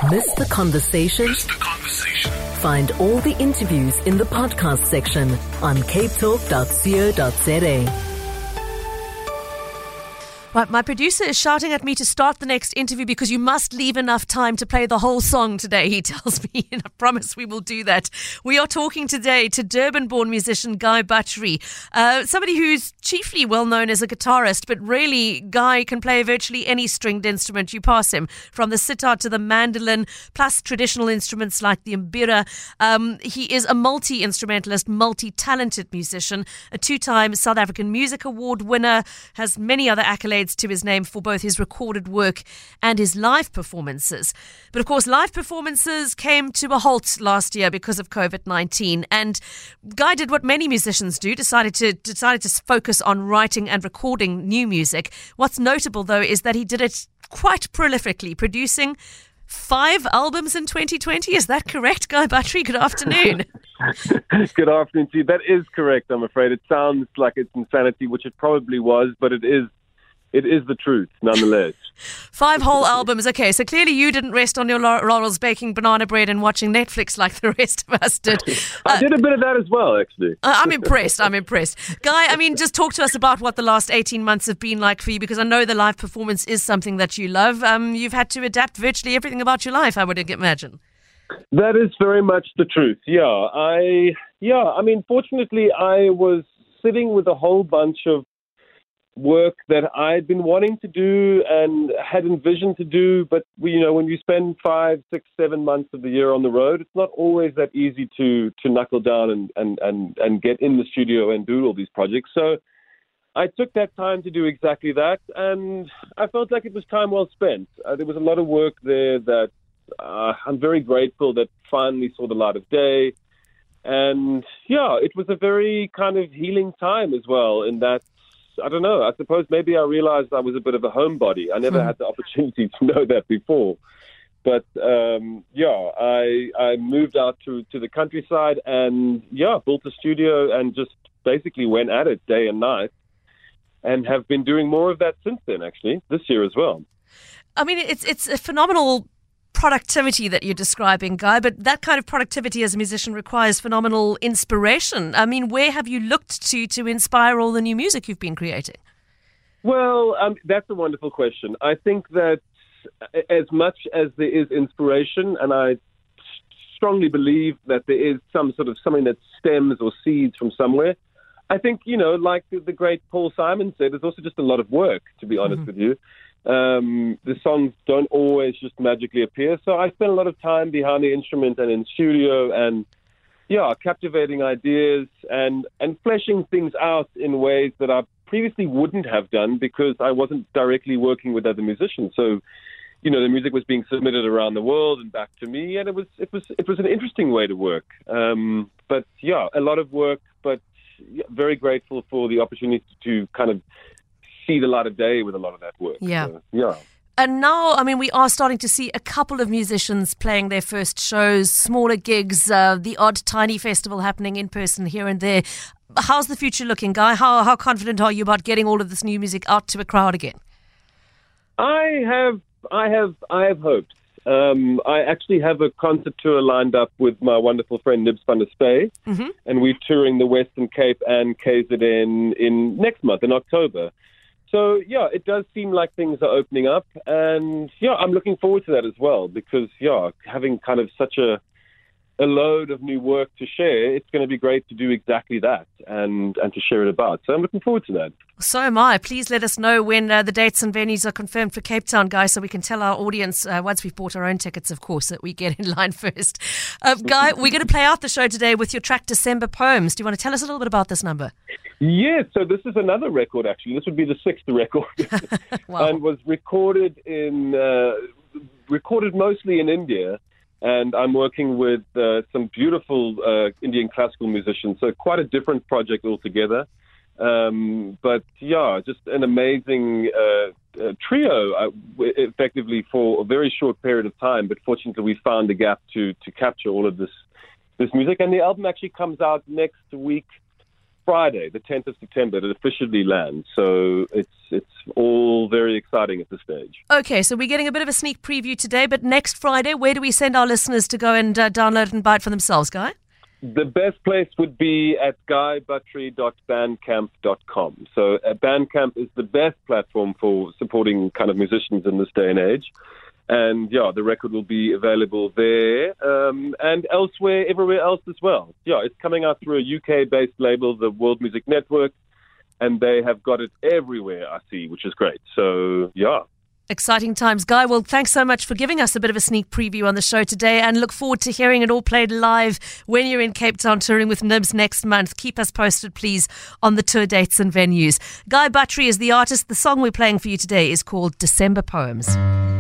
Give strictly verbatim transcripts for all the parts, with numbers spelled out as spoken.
Miss the conversation? Miss the conversation. Find all the interviews in the podcast section on cape talk dot co dot za. Right, my producer is shouting at me to start the next interview because you must leave enough time to play the whole song today, he tells me, and I promise we will do that. We are talking today to Durban-born musician Guy Butchery, uh, somebody who's chiefly well known as a guitarist, but really Guy can play virtually any stringed instrument you pass him, from the sitar to the mandolin, plus traditional instruments like the mbira. Um, he is a multi-instrumentalist, multi-talented musician, a two-time South African Music Award winner, has many other accolades to his name for both his recorded work and his live performances. But of course, live performances came to a halt last year because of covid nineteen, and Guy did what many musicians do, decided to decided to focus on writing and recording new music. What's notable, though, is that he did it quite prolifically, producing five albums in twenty twenty. Is that correct, Guy Butchery? Good afternoon. Good afternoon to you. That is correct, I'm afraid. It sounds like it's insanity, which it probably was, but it is It is the truth, nonetheless. Five whole albums. Okay, so clearly you didn't rest on your laurels baking banana bread and watching Netflix like the rest of us did. I uh, did a bit of that as well, actually. I'm impressed. I'm impressed. Guy, I mean, just talk to us about what the last eighteen months have been like for you, because I know the live performance is something that you love. Um, you've had to adapt virtually everything about your life, I would imagine. That is very much the truth, yeah. I, yeah, I mean, fortunately, I was sitting with a whole bunch of work that I'd been wanting to do and had envisioned to do, but we, you know, when you spend five, six, seven months of the year on the road, it's not always that easy to to knuckle down and and and, and get in the studio and do all these projects. So I took that time to do exactly that, and I felt like it was time well spent. Uh, there was a lot of work there that uh, I'm very grateful that finally saw the light of day. And yeah, it was a very kind of healing time as well, in that, I don't know, I suppose maybe I realized I was a bit of a homebody. I never mm. had the opportunity to know that before. But, um, yeah, I I moved out to, to the countryside and, yeah, built a studio and just basically went at it day and night, and have been doing more of that since then, actually, this year as well. I mean, it's it's a phenomenal productivity that you're describing, Guy, but that kind of productivity as a musician requires phenomenal inspiration. I mean, where have you looked to to inspire all the new music you've been creating? Well, um, that's a wonderful question. I think that as much as there is inspiration, and I strongly believe that there is some sort of something that stems or seeds from somewhere, I think, you know, like the great Paul Simon said, there's also just a lot of work, to be honest mm-hmm. with you. Um, the songs don't always just magically appear. So I spend a lot of time behind the instrument and in studio and, yeah, captivating ideas and, and fleshing things out in ways that I previously wouldn't have done because I wasn't directly working with other musicians. So, you know, the music was being submitted around the world and back to me, and it was it was it was an interesting way to work. Um, but yeah, a lot of work, but very grateful for the opportunity to kind of see the light of day with a lot of that work. Yeah. So, yeah. And now, I mean, we are starting to see a couple of musicians playing their first shows, smaller gigs, uh, the odd tiny festival happening in person here and there. How's the future looking, Guy? How how confident are you about getting all of this new music out to a crowd again? I have, I have, I have hopes. Um, I actually have a concert tour lined up with my wonderful friend Nibs van der Spey, mm-hmm. and we're touring the Western Cape and K Z N in next month in October. So, yeah, it does seem like things are opening up. And, yeah, I'm looking forward to that as well because, yeah, having kind of such a a load of new work to share, it's going to be great to do exactly that and, and to share it about. So I'm looking forward to that. So am I. Please let us know when uh, the dates and venues are confirmed for Cape Town, guys, so we can tell our audience, uh, once we've bought our own tickets, of course, that we get in line first. Uh, Guy, we're going to play out the show today with your track December Poems. Do you want to tell us a little bit about this number? Yes, so this is another record, actually. This would be the sixth record. Wow. And was recorded in uh, recorded mostly in India. And I'm working with uh, some beautiful uh, Indian classical musicians, so quite a different project altogether. Um, but yeah, just an amazing uh, uh, trio, uh, effectively for a very short period of time. But fortunately, we found a gap to to capture all of this this music. And the album actually comes out next week Friday, the tenth of September, it officially lands. So it's it's all very exciting at this stage. Okay, so we're getting a bit of a sneak preview today, but next Friday, where do we send our listeners to go and uh, download it and buy it for themselves, Guy? The best place would be at guy buttrey dot bandcamp dot com. So uh, Bandcamp is the best platform for supporting kind of musicians in this day and age. And, yeah, the record will be available there um, and elsewhere, everywhere else as well. Yeah, it's coming out through a U K-based label, the World Music Network, and they have got it everywhere, I see, which is great. So, yeah. Exciting times, Guy. Well, thanks so much for giving us a bit of a sneak preview on the show today, and look forward to hearing it all played live when you're in Cape Town touring with Nibs next month. Keep us posted, please, on the tour dates and venues. Guy Buttrey is the artist. The song we're playing for you today is called December Poems.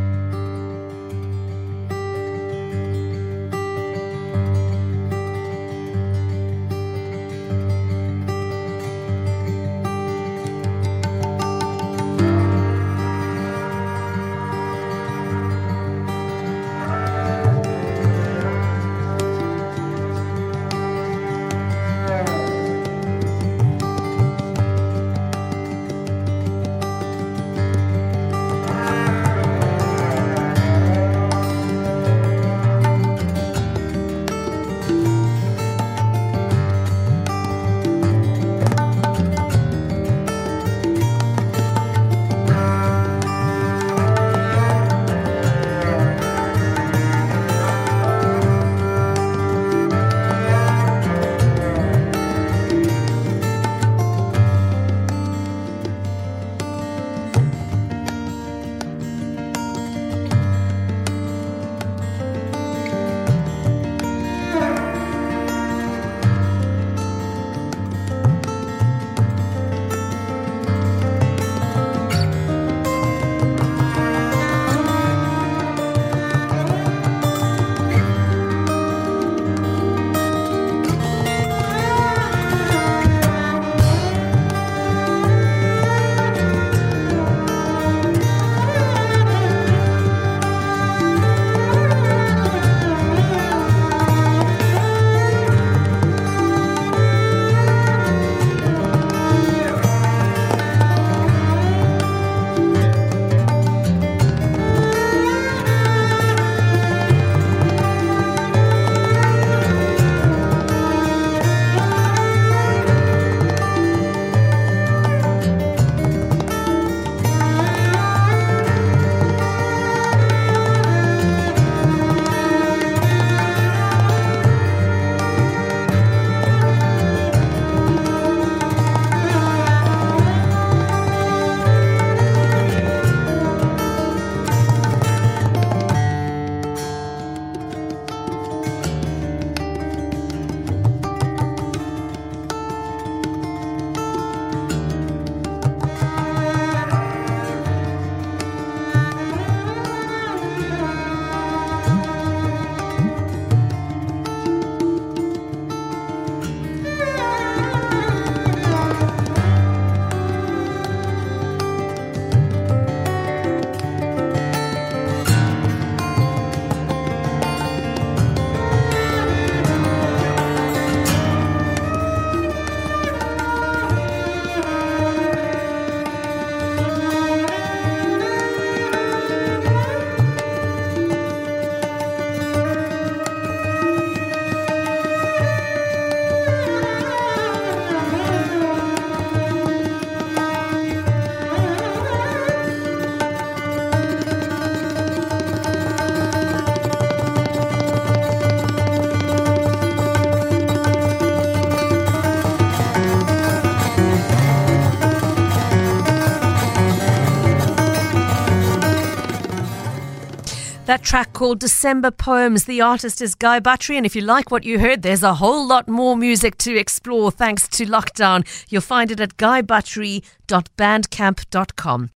That track called December Poems. The artist is Guy Buttrey, and if you like what you heard, there's a whole lot more music to explore thanks to lockdown. You'll find it at guy buttrey dot bandcamp dot com.